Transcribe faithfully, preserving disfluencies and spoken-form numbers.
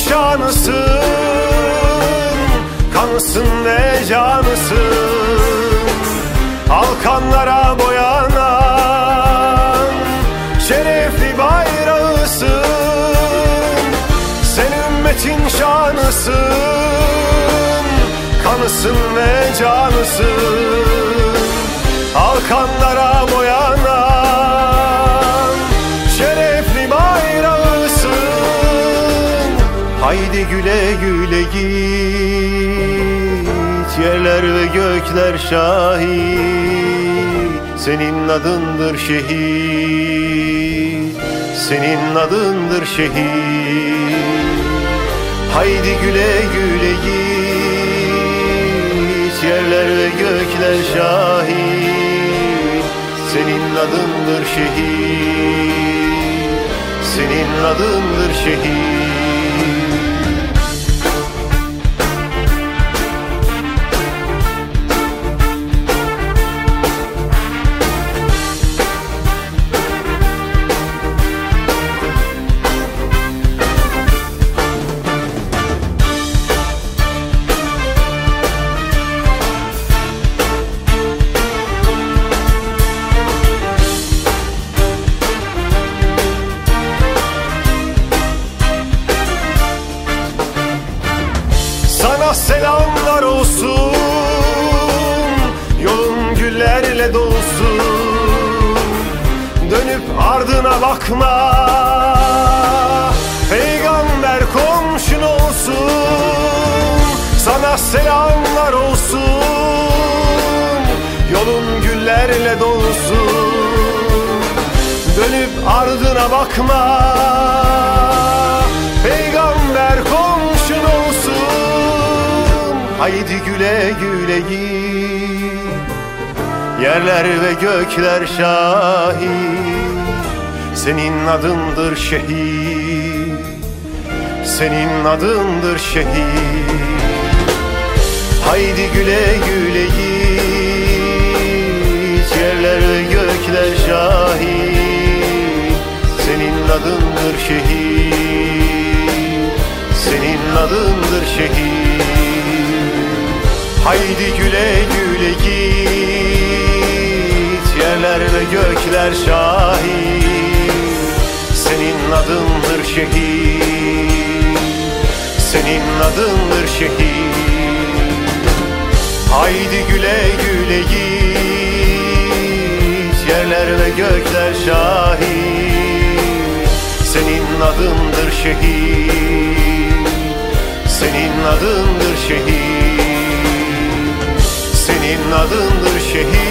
şanısın, kanısın ve canısın. Alkanlara boyanan şerefli bayrağısın. Sen ümmetin şanısın, kanısın ve canısın. Alkanlara boyanan şerefli bayrağısın. Haydi güle güle git, yerler ve gökler şahit. Senin adındır şehit, senin adındır şehit. Haydi güle güle git, yerler ve gökler şahit. Senin adındır şehit, senin adındır şehit. Sana selamlar olsun, yolun güllerle dolsun. Dönüp ardına bakma, peygamber komşun olsun. Sana selamlar olsun, yolun güllerle dolsun. Dönüp ardına bakma, peygamber komşun olsun. Haydi güle güle git, yerler ve gökler şahit. Senin adındır şehit, senin adındır şehit. Haydi güle güle git, yerler ve gökler şahit. Senin adındır şehit, senin adındır şehit. Haydi güle güle git, yerler ve gökler şahit. Senin adındır şehit, senin adındır şehit. Haydi güle güle git, yerler ve gökler şahit. Senin adındır şehit, senin adındır şehit. Senin adındır şehit,